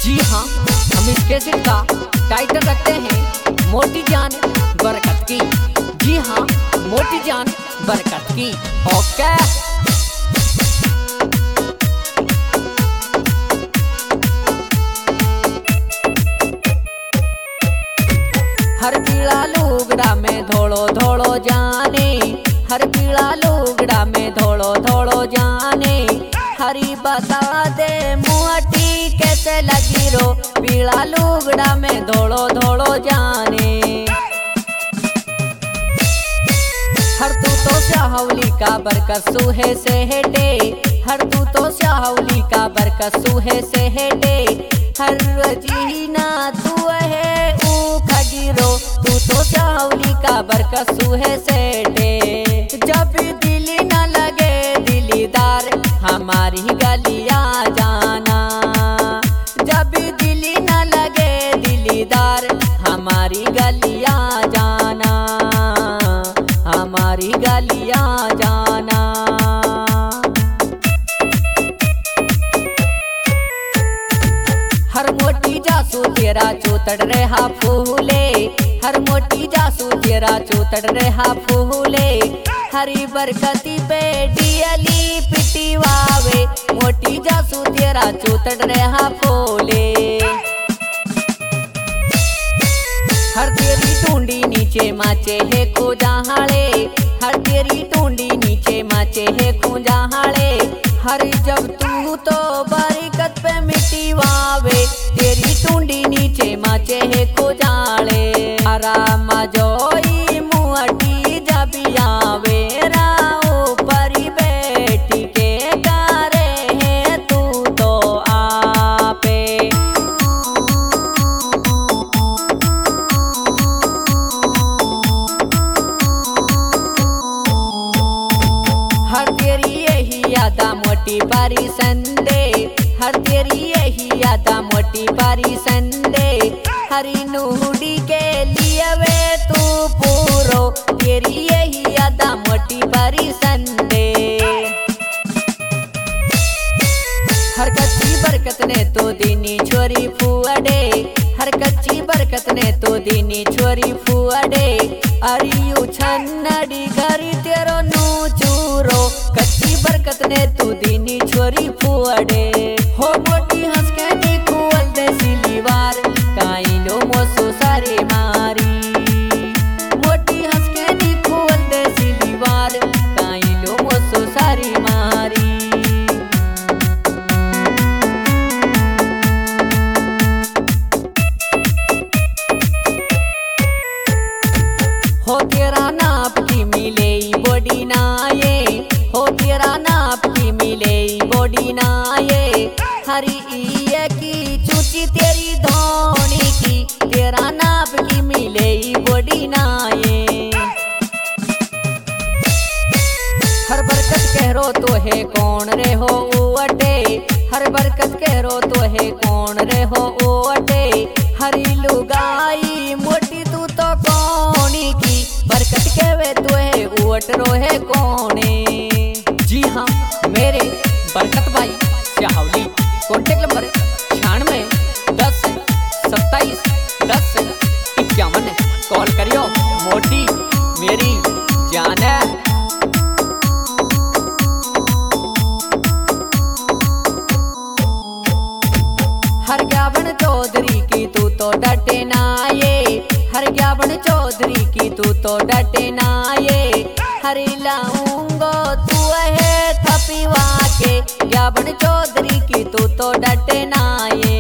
जी हाँ, हम इस कैसेट का टाइटल रखते हैं मोटी जान बरकत की। जी हाँ, मोटी जान बरकत की। ओके। हर पीला लुगड़ा में धोलो धोलो जाने, हर पीला लुगड़ा में धोलो धोलो जाने, हरी बता दे मोटी कैसे लगी रो, पीला लुगड़ा में धोलो धोलो जाने। हर तू तो स्याहवली का बरकत सूहे से हेटे, हर तू तो स्याहवली का बरकत सूहे से हेटे, हर जीना तू है ऊ खगिरो, तू तो स्याहवली का बरकत सूहे से हेटे। जब दिली न लगे दिलीदार हमारी गलियां जाना, जब दिली न लगे दिलीदार हमारी गलियां जाना, हमारी गलियां जाना। हर मोटी जासू तेरा चौतड़ रहा फूले, हर मोटी जासू तेरा चौतड़ रहा फूले, हरी बरकती पे डियली पिटी वावे, मोटी जासू तेरा चौतड़ रहा फूले। हर तेरी टूंडी नीचे माचे है खोजाहाले, हर तेरी टूंडी नीचे माचे है खोजाहाले, हर जब तू तो बरकत पे मिट्टी वावे, तेरी टूंडी नीचे माचे है खोजाले। आराम जोई मुअटी जब आवे राओ परी बेटी के गारे है तू तो आपे। हर तेरी यही यादा मोटी पारी संदे, हर तेरी यही यादा मोटी पारी संदे, हरी नूडी के लिए वे तू पूरो, तेरी यही यादा मोटी पारी संदे। हर कच्ची बरकत ने तो दीनी छोरी फुअडे, हर कच्ची बरकत ने तो दीनी छोरी फुअडे, अरियू छन्नड़ी घरी तेरो नू चूरो, कच्ची बरकत ने तू दीनी छोरी फुअडे। हो मोटी हंस के निकुअल दे सिलीवार काई लो मोसो सारे मारी, मोटी हंस के निकुअल दे सिलीवार काई लो मोसो सारी मारी। हो तेरा नाप की मिले बॉडी नाये, हो तेरा नाप की मिले बॉडी नाये, हरी इये की चूची तेरी धोनी की, तेरा नाप की मिले बॉडी नाये। हर बरकत कहरो तो है कौन रे हो उअटे, हर बरकत कहरो तो है कौन रे हो उअटे, हरी लुगाई मोटी तू तो कौनी की, बरकत कहवे तो है उअट रो है कौने। जी हाँ, मेरे बरकत भाई स्याहवली, कॉन्टेक्ट नंबर 96 10 27 10 51, कॉल करियो, मोटी मेरी जान है। हर ज्ञापन चौधरी की तू तो डटे नाये, हर ज्ञापन चौधरी की तू तो डटे नाये, हरी लाऊंगो तू है थपीवा के, ज्ञापन चौधरी की तू तो डटे नाये।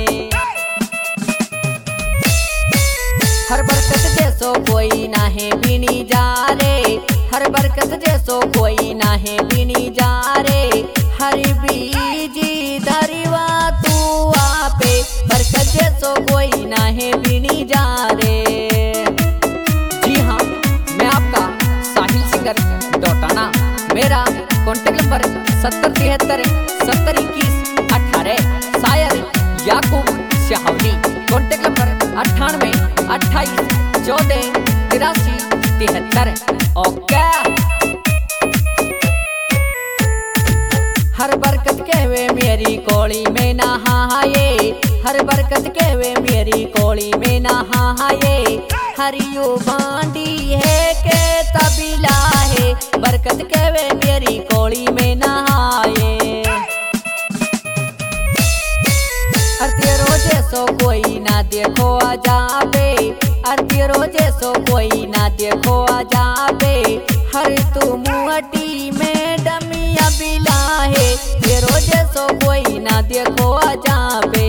हर बरकत जैसो कोई ना है बीनी जा रे, हर बरकत जैसो कोई ना है बीनी जा रे, हरी बीजी धरीवा तू आपे, बरकत जैसो कोई ना है बीनी जा रे। जी हाँ, मैं आपका साहिल सिंगर डोटाना, मेरा कॉन्टेक्ट नंबर 7073 7021 18, शायर Yakub Syahwali, contact number 98 28 14 83 73। Okay. हर बरकत कहवे मेरी कोड़ी में नहाए, हर बरकत के वे मेरी कोड़ी में नहाए हरियो बांडी है के तबीला है बरकत के वे मेरी कोड़ी में नहाए आरती रोजे सो कोई ना देखो आ जाबे आरती रोजे सो कोई ना देखो आ जाबे हर तू मुहटी में डमिया बिला है ये रोजे सो कोई ना देखो आ जाबे।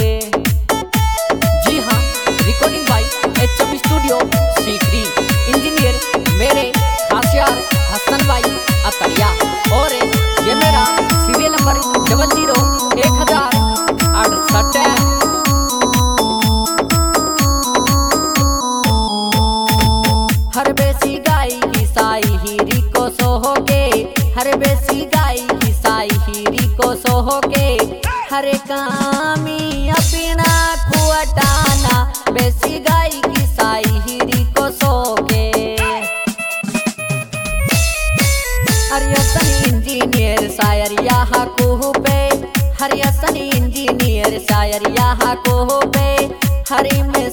जी हाँ, recording by HM studio Sikri, engineer मेरे खासियार हसन भाई अतरिया और ये मेरा सीरियल नंबर 001068 है। हर बेसी गाय की साई हीरी को सोहोगे हर बेसी गाय की साई हीरी को सोहोगे हर कामी अपना खुआटाना बेसी गाय की साई हीरी को सोगे हरियसन इंजीनियर शायर यहाँ को पे हरियसन इंजीनियर शायर यहाँ को पे हरि में